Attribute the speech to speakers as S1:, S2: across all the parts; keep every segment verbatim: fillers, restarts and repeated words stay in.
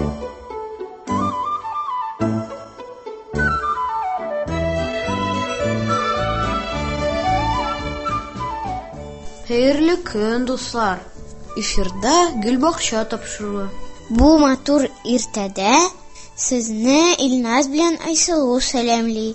S1: Хәерле көн, дуслар. Эфирда Гөлбакча тапшыруы.
S2: Бу матур иртәдә сезне Илназ белән Айсылу сәламли.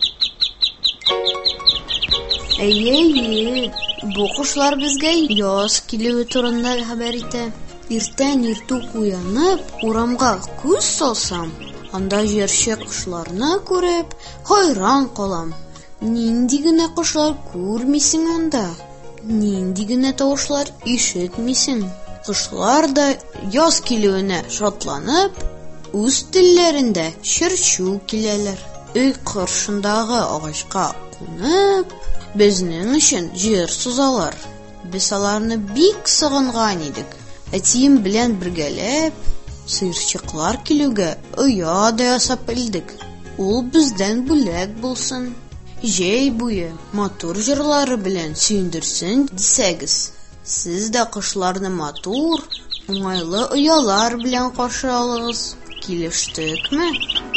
S1: Әйе, бу кошлар безгә яз килүе турында хәбәр итә. Иртән иртүк уянып, урамга күз салсам, анда җырчы кошларны күреп, хайран калам. Нинди генә кошлар күрмисең анда? Нинди генә тавышлар ишетмисең? Кошлар да яз килүенә шатланып, үз телләрендә чырчу киләләр. Өй каршындагы агачка кунып, безнең өчен җыр сузалар. Без аларны бик сагынган идек. Әтием белән бергәләп, сыерчыклар килүгә оя да ясап илдек. Ул бездән бүләк булсын. Җәй буе матур җырлары белән сөендерсен дисәгез, сез дә кошларны матур, уңайлы оялар белән каршы алыгыз. Килештекме?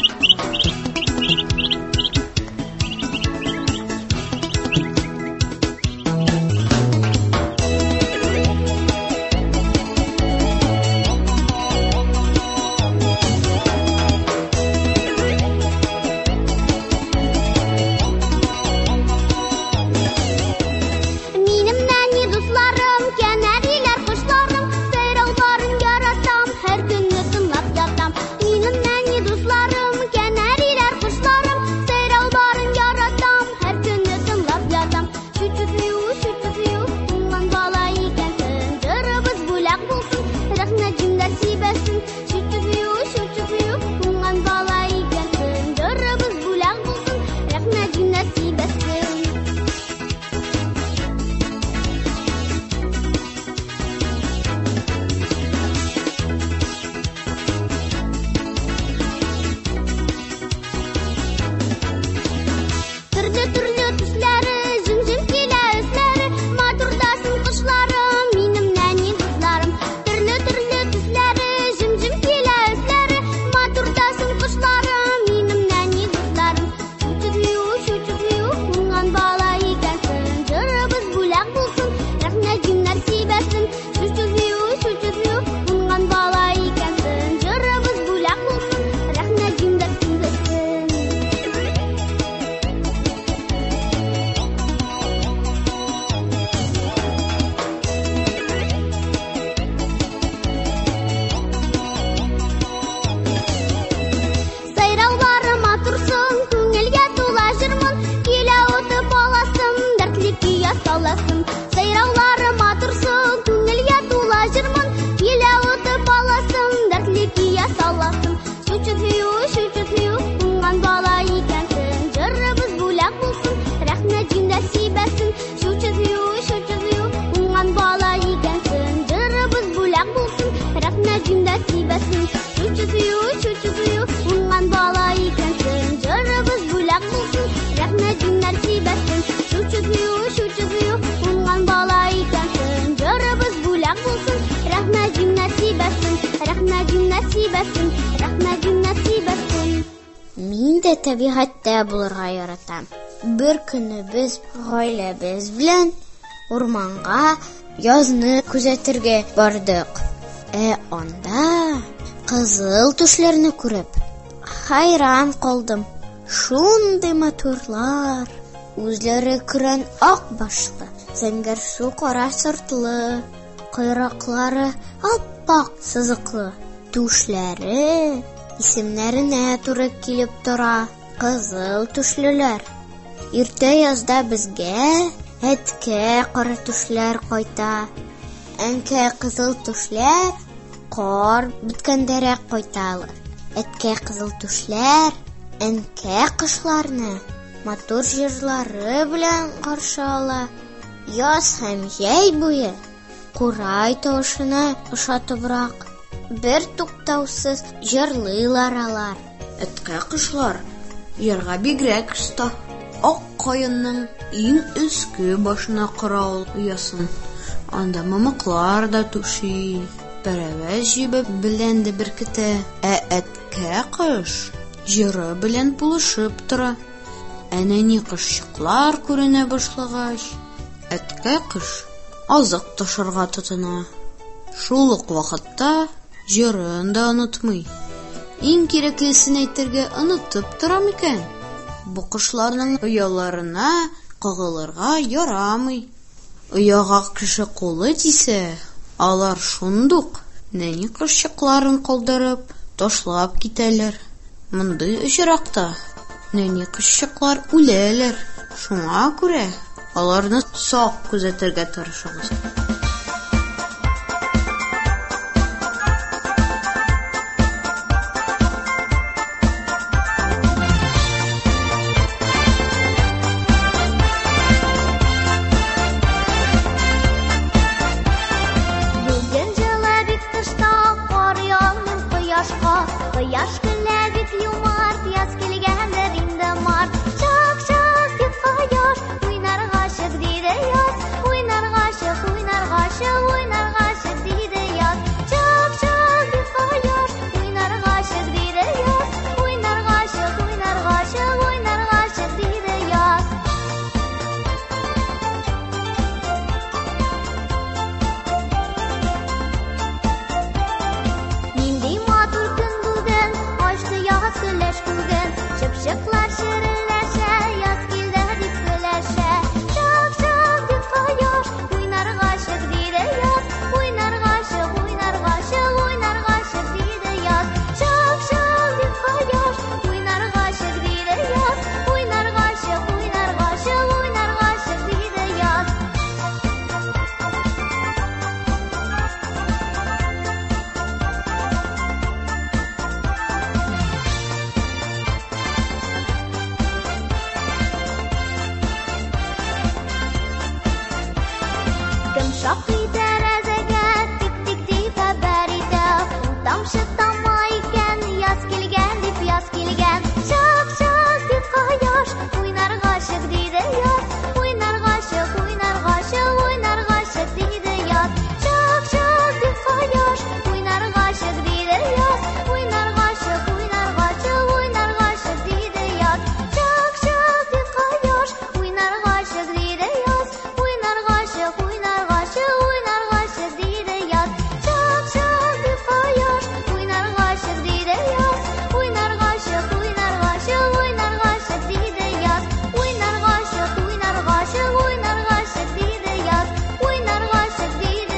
S2: Мин дә табигатьтә булырга яратам. Бер көнне без гаиләбез белән урманга язны күзәтергә бардык. Ә анда кызыл түшләрне күреп хайран калдым. Шундый матурлар, үзләре күрән ак башлы, зәңгәр су кара сыртлы, койрыклары ап-ак сызыклы, түшләре исемнәренә туры килеп тора. Кызыл түшлеләр. Иртә язда безгә әткә кара түшләр кайта. Әнкә кызыл түшләр кар биткәндәрәк кайталар. Әткә кызыл түшләр әнкә кошларны матур җырлары белән каршы ала. Яз һәм җәй буе курай тавышына ошатыбрак бер туктаусыз җырлыйлар алар.
S1: Әткә кошлар җырга бигрәк оста. Ак каенның иң өске башына каравыл уясын. Анда мамыклар да түши, Пәрәвәз җибе белән дә беркетә, ә әткә кош җыры белән булышып тора. Әнә ни кошчыклар күренә башлагач, әткә кош азык ташырга тотына. Шул ук вакытта җырын да онытмый. Иң кирәклесен әйтергә онытып тора микән? Бу кошларның ояларына кагылырга ярамый. Ояга кеше кулы тисә, алар шундук нәни кошчыкларын калдырып, ташлап китәләр. Мондый очракта нәни кошчыклар үләләр. Шуңа күрә аларны сак күзәтергә тырышабыз.
S3: Кояш көлә бит юмарт, яз килгәндер инде март. Чак-чак дип кояш, уйнарга чык диде яз. Уйнарга чык, уйнарга чык, уйнарга чык диде яз. Чак-чак дип кояш, уйнарга чык диде яз. Уйнарга чык, уйнарга чык, уйнарга чык диде яз. Нинди матур көн бүген, ачты яз көләш күген. Чыпчыклар ширеләшә, яз килде дип көләшә. Чак-чак дип кояш, уйнарга чык диде яз. Уйнарга чык, уйнарга чык, уйнарга чык диде яз. Чак-чак дип кояш, уйнарга чык диде яз. Уйнарга чык, уйнарга чык, уйнарга чык диде яз. Кем шакый тәрәзәгә, тик-тик дип хәбәр итә. Тамчы тама икән, яз килгән дип яз килгән. Чак-чак дип кояш, уйнарга чык диде яз. Уйнарга чык, уйнарга чык, уйнарга чык диде яз. Чак-чак дип кояш, уйнарга чык диде яз. Уйнарга чык, уйнарга чык, уйнарга чык диде яз. Чак-чак дип кояш, уйнарга чык диде яз. Уйнарга чык, уйнарга чык, уйнарга чык диде яз. Чак-чак дип кояш, уйнарга чык диде яз. Уйнарга чык, уйнарга чык, уйнарга чык диде яз. Уйнарга чык, уйнарга чык, уйнарга чык диде яз. Уйнарга чык диде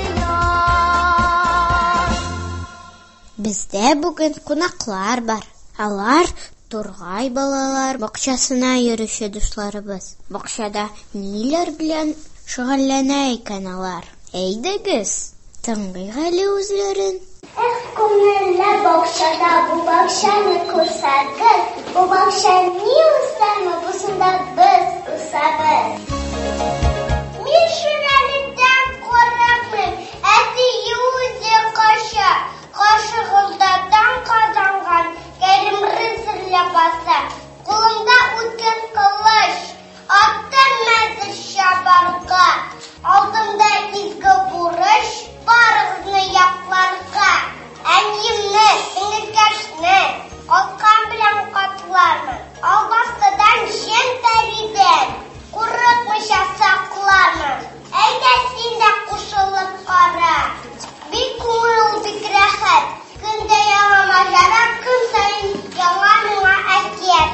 S3: яз.
S2: Бездә бүген кунаклар бар. Алар Тургай балалар бакчасына йөрүче дусларыбыз. Бакчада ниләр белән шөгыльләнә икән алар? Әйдәгез, тыңлыйк әле үзләрен.
S3: Эх, күңелле бакчада, бу бакчаны күрсәгез. Бу бакча ни үсәме, бусында без үсәбез. Мин шүрәлектән курыкмыйм, әти үзе каша. Кашыгылдадан казанган, Кәрим рыцарьля баса. Кулында үткен кылыч, аттым мәзер чабарга. Алдымда изге бурыч, барыгызны якларга. Әниемне, сеңгеркәшне, калкан белән катлармын. Албастыдан җен тәридән, курыкмыйча саклармын. Әйдә син дә кушылып кара. Бик күңел, бик рәхәт. Көндә яңа маҗара, көн саен яңа миңа әкият.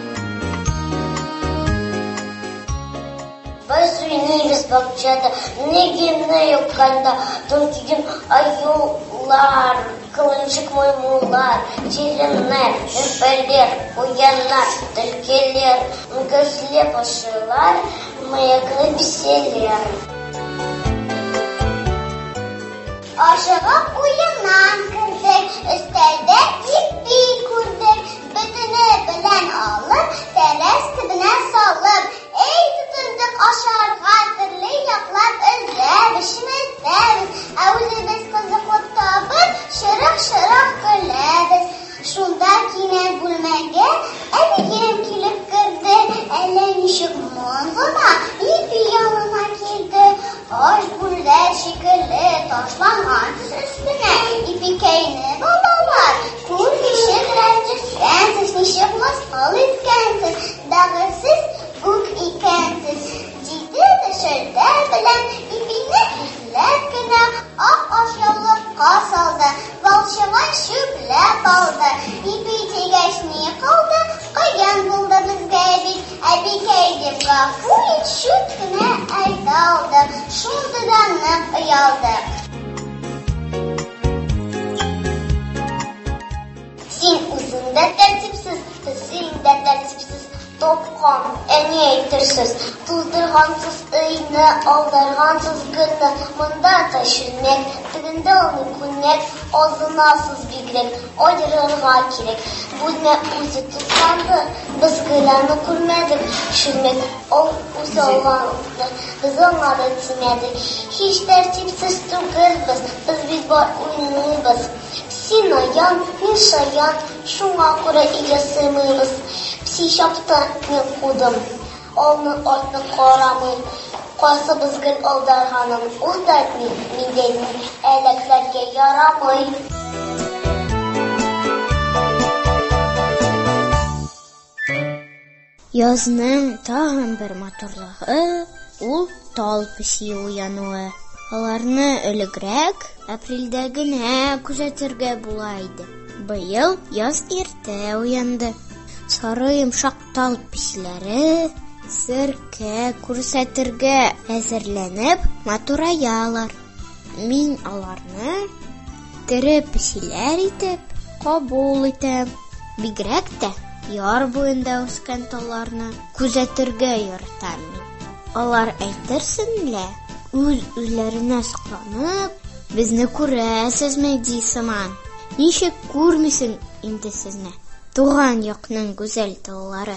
S3: Без уйныйбыз бакчада, нигене юкканда, тонкиген аюлар, кылынчык маймулар, җиреннәр, эфәләр, уяннар, төлкеләр, gözле пошылар, маяклы биселәр. Ашыгып уеннан кердек, өстәлдә ипи күрдек, бөтене белән алып, тәрәз төбенә салып, эй тотындык ашарга, төрле яклап эзләбез, шимәлдәбез, ә үзебез кызыклап табып, шырык-шырык көләбез. Шунда кинәт бүлмәгә әбием килеп керде, әллә ничек моңгына ипи янына килде. Аш бүлдә шикелле ташланган өстенә Гафу итшүт кенә әйтә алды, шундыдан нык оялды. Син үзеңдә тәртипсез, син дә тәртипсез, топкан, әни әйтерсез, туздыргансыз өйне, алдаргансыз гөлне, монда ташырмак, тегендә ул күннәк, азынасыз бигрәк, аерырга кирәк. Бүлмә үзе тутканды, без гөләне күрмәдек, шүрмәк, ул үзе алганны, без аңа да тимәдек. Һич тәртипсез түгел без, без бит бар уйныйбыз. Син аян, мин шаян, шуңа күрә илгә сыймыйбыз. Пси чапты мин кудым, алны артны карамый. Кайсы без гел алдарганым, ул да мин, миндән әлекләргә ярамый.
S2: Язның тагын бер матурлыгы ул тал песи уянуы. Аларны элегрәк апрельдә генә күзәтергә була иде. Быел яз иртә уянды. Сары йомшак тал пеsilәре серкә күрсәтергә әзерләнеп матураялар. Мин аларны тере пеsilәр итеп кабул итәм. Бигрәк тә яр буенда үскән талларны күзәтергә яратам мин. Алар әйтерсеңлә үз үзләренә сокланып, безне күрәсезме ди сыман. Ничек күрмисең инде сезне, туган якның гүзәл таллары.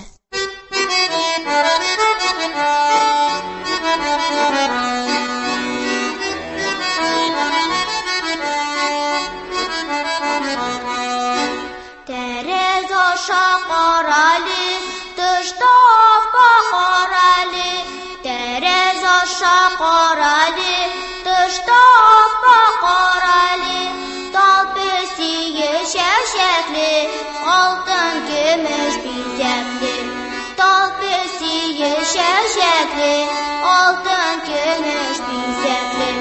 S3: Тәрәз аша карали, тышта апа карали. Тәрәз аша карали, тышта апа карали. Тал песи шәшәкле, алтын көмеш бизәкле. Тал песи шәшәкле, алтын көмеш бизәкле.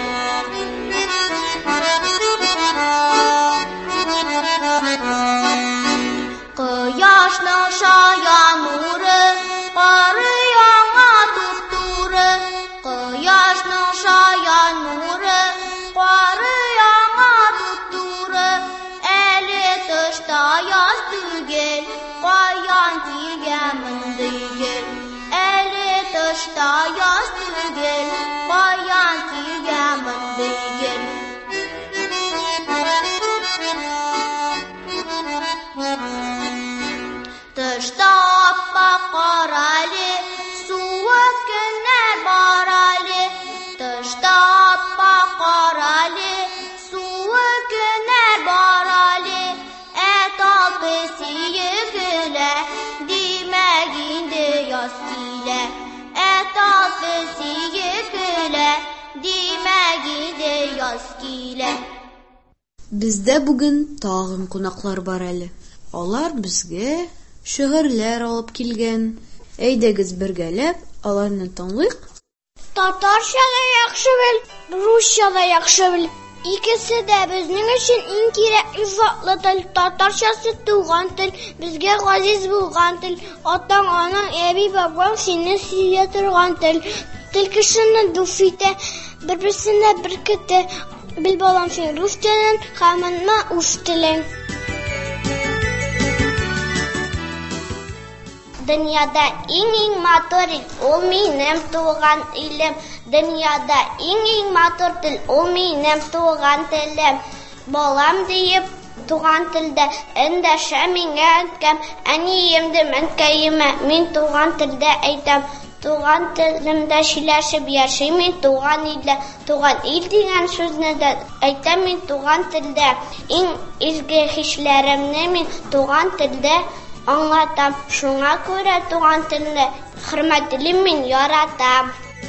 S3: Кояшның шаян нуры, кары яңа туп-туры. Кояшның шаян нуры, кары яңа туп-туры. Әле тышта яз түгел, каян килгән мондый гөл. Әле тышта яз түгел, каян килгән мондый гөл. Тышта аппак карали, суык көннәр барали. Тышта аппак карали, суык көннәр барали. Ә тал песи көлә, димәк инде яз килә. Ә тал песи көлә, димәк инде яз килә.
S1: Бездә бүген тагын кунаклар бар әле. Алар безгә шигырьләр алып килгән. Әйдәгез бергәләп аларны тыңлыйк.
S2: Татарча да яхшы бел, русча да яхшы бел. Икесе дә безнең өчен иң кирәкле затлы тел. Татарчасы туган тел, безгә газиз булган тел. Атаң-анаң, әби-бабаң сине сөя торган тел. Тел кешене дуф итә, бер-берсенә беркетә. Бил балам син рус телен, һәммә үз телең.
S3: Дөньяда иң-иң матур ул минем туган илем. Дөньяда иң-иң матур тел ул минем туган телем. Балам диеп туган телдә эндәшә миңа әткәм. Әниемде мәнкәемә мин туган телдә әйтәм. Туган телемдә сөйләшеп яшим мин туган илдә. Туган ил дигән сүзне дә әйтәм мин туган телдә. Иң изге хисләремне мин туган телдә аңлатам. Шуңа күрә туган телне хөрмәтлим мин, яратам.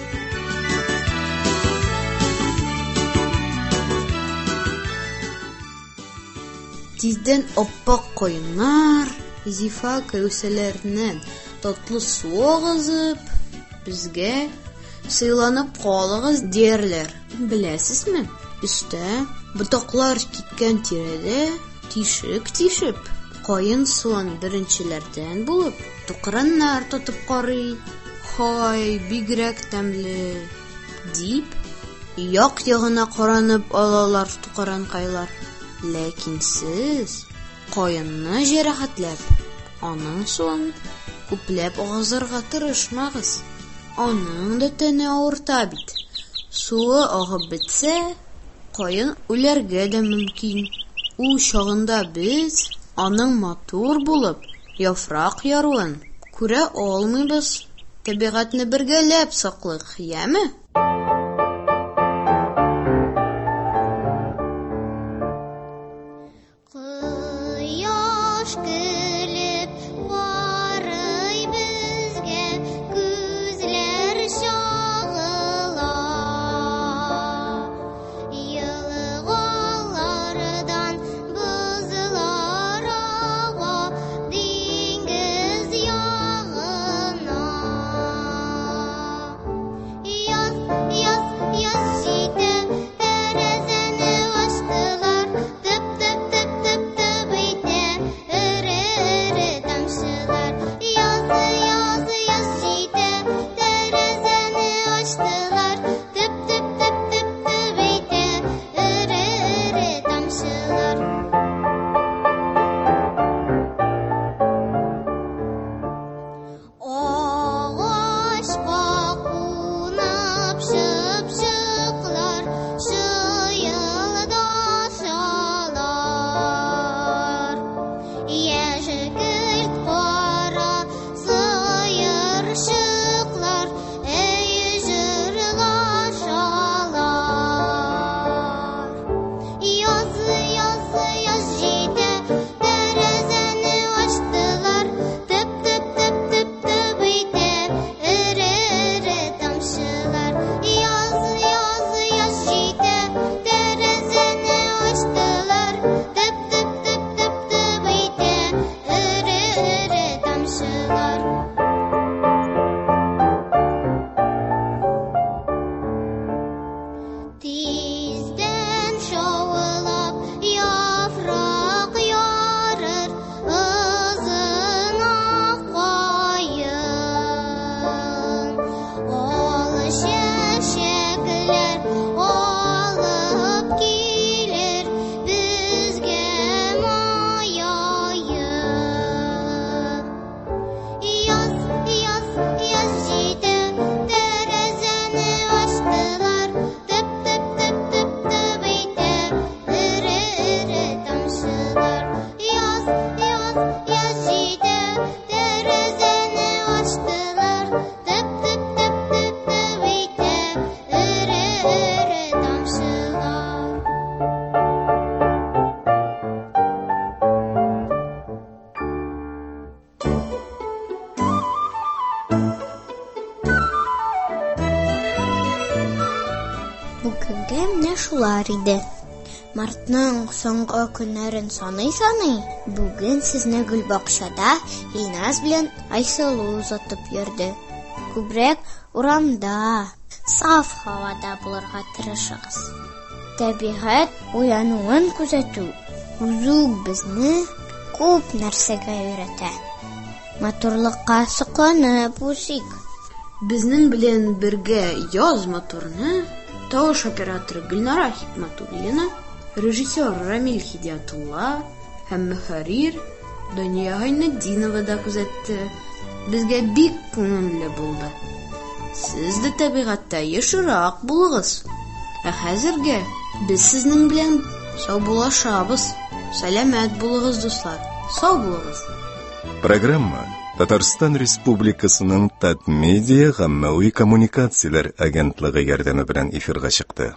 S1: Тиздән оппак коеннар, зифа кәүсәләреннән татлы су агызып, безгә сыйланып калыгыз диярләр. Беләсезме? Өстә ботаклар киткән тирәдә тишек тишеп, каен суын беренчеләрдән булып, тукраннар тотып карый. һай, бигрәк тәмле, дип, як-ягына каранып алалар тукаранкайлар. Ләкин сез каенны җәрәхәтләп, аның суын күпләп агызырга тырышмагыз. Аның да тәне авырта бит. Суы агып бетсә, каен үләргә дә мөмкин. Ул чагында без аның матур булып яфрак яруын күрә алмыйбыз. Табигатьне бергәләп саклыйк, яме?
S3: Кояш көлеп карый безгә, күзләр чагыла. Елгалардан бозлар ага, диңгез ягына. Яз, яз, яз җитә, тәрәзәне ачтылар. Тып, тып, тып, тып, тып итә, эре-эре тамчылар. Яз, яз, яз җитә, тәрәзәне ачтылар. Тып, тып, тып, тып, тып итә, эре-эре тамчылар. Агачка кунап чыпчыклар, шыйылдашалар. Яшькелт кара сыерчыклар, әй җырлашалар. Яз, яз, яз җитә, тәрәзәне ачтылар. Тып, тып, тып, тып, тып итә, эре-эре тамчылар. Яз, яз, яз җитә, тәрәзәне ачтылар. Тып, тып, тып, тып, тып итә, эре-эре тамчылар. Тиздән шавылап яфрак ярыр, ызын ак каен. Ал чәчәкләр алып килер безгә маяен. Яз, яз, яз җитә, тәрәзәне ачтылар. Тып, тып, тып, тып, тып итә, эре-эре тамчылар. Яз, яз, яз җитә, тәрәзәне ачтылар. Тып, тып, тып, тып, тып итә, эре-эре тамчылар. Бүгенгә менә шулар иде. Мартның соңгы көннәрен саный-саный, бүген сезне Гөлбакчада Илназ белән Айсылу узатып йөрде. Күбрәк урамда, саф һавада булырга тырышыгыз. Табигать уянуын күзәтү үзе безне күп нәрсәгә өйрәтә. Матурлыкка сокланып үсик.
S1: Безнең белән бергә яз матурны тавыш операторы Гөлнара Хикмәтуллина, режиссер Рамил Хидиятулла һәм мөхәррир Дания Гайнетдинова да күзәтте. Безгә бик күңелле булды. Сез дә табигатьтә ешрак булыгыз. Ә хәзергә без сезнең белән саубулашабыз. Сәламәт булыгыз, дуслар. Сау булыгыз.
S4: Программа Татарстан Республикасының Татмедиа гаммәви коммуникацияләр агентлыгы ярдәме белән эфирга чыкты.